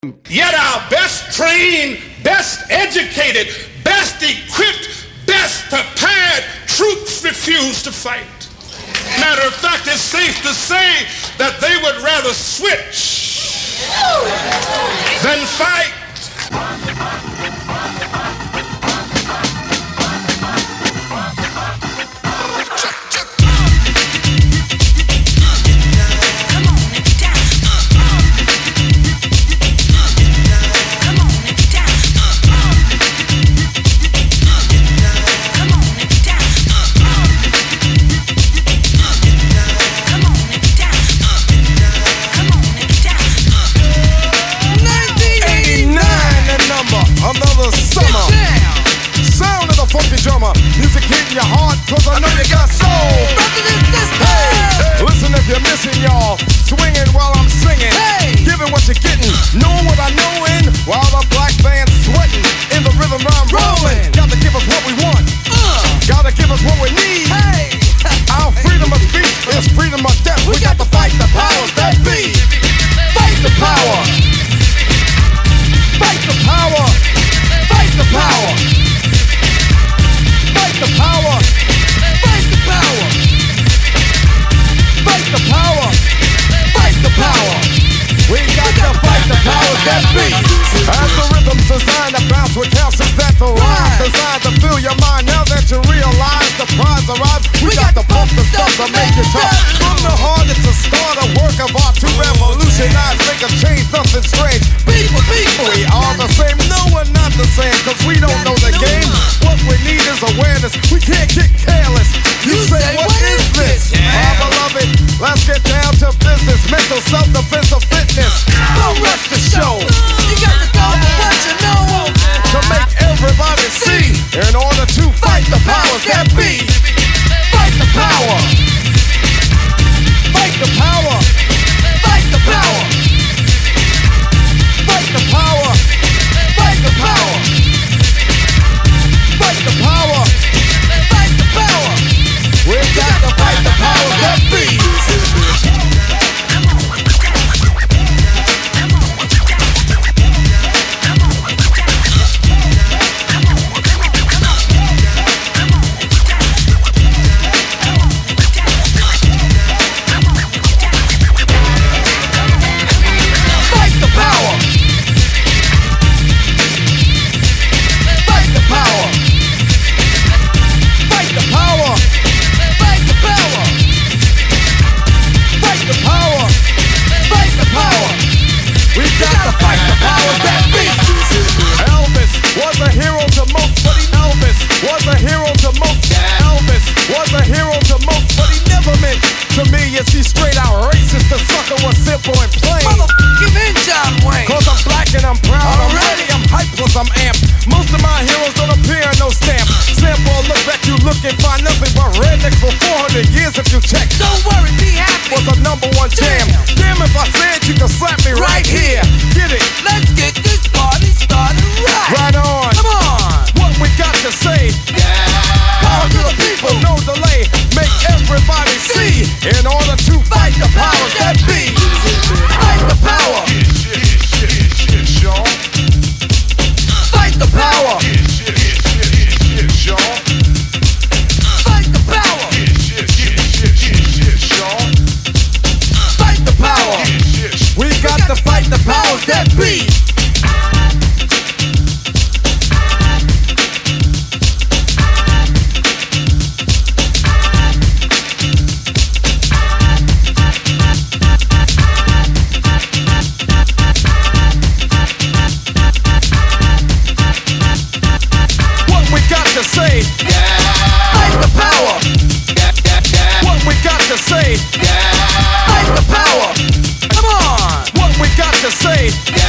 Yet our best trained, best educated, best equipped, best prepared troops refuse to fight. Matter of fact, it's safe to say that they would rather switch than fight. Another summer, sound of the funky drummer, music hitting your heart, cause I know you got soul. Hey, listen if you're missing y'all, swinging while I'm singing, giving what you're getting, knowing what I know in, while the black band's sweating, in the rhythm I'm rolling. Gotta give us what we want, gotta give us what we need. Our freedom of speech is freedom of death. We got to fight the powers that be. Fight the power. Fight the power. Fight the power. Fight the power. Fight the power. Fight the power. Fight the power. We got to fight the powers that be. As the rhythm's designed to bounce with calcium that the rhyme designed to fill your mind. Now that you realize the prize arrives, we got to pump the stuff to make it tough. From the heart it's a start, a work of art to revolutionize, make a change, something strange. People, we are the same. No, we're not the same, cause we don't know the game. What we need is awareness. We can't get careless. You say, what is this? My beloved, let's get down to business. Mental self-defense of fitness. Don't rush the show. You got to go with what you know. To make everybody see. In order to fight the powers that be. Fight the power. Fight the power. Fight the power. Fight the power. Fight the power. Fight the power. Fight the power. We got to fight the powers that be. I'm amped. Most of my heroes don't appear in no stamp. Sample look back, you look and find nothing but rednecks for 400 years if you check. Don't worry, be happy. Was a #1 jam. Damn if I said you can slap me right here. Get it? Let's get this party started right. Right on. Come on. What we got to say? Power to the people, no delay. Make everybody see. In order to fight the powers that be. Fight the power. Fight the power. Fight the power. Fight the power. We got to fight the powers that be. Say, fight the power. What we got to say, fight the power. Come on. What we got to say.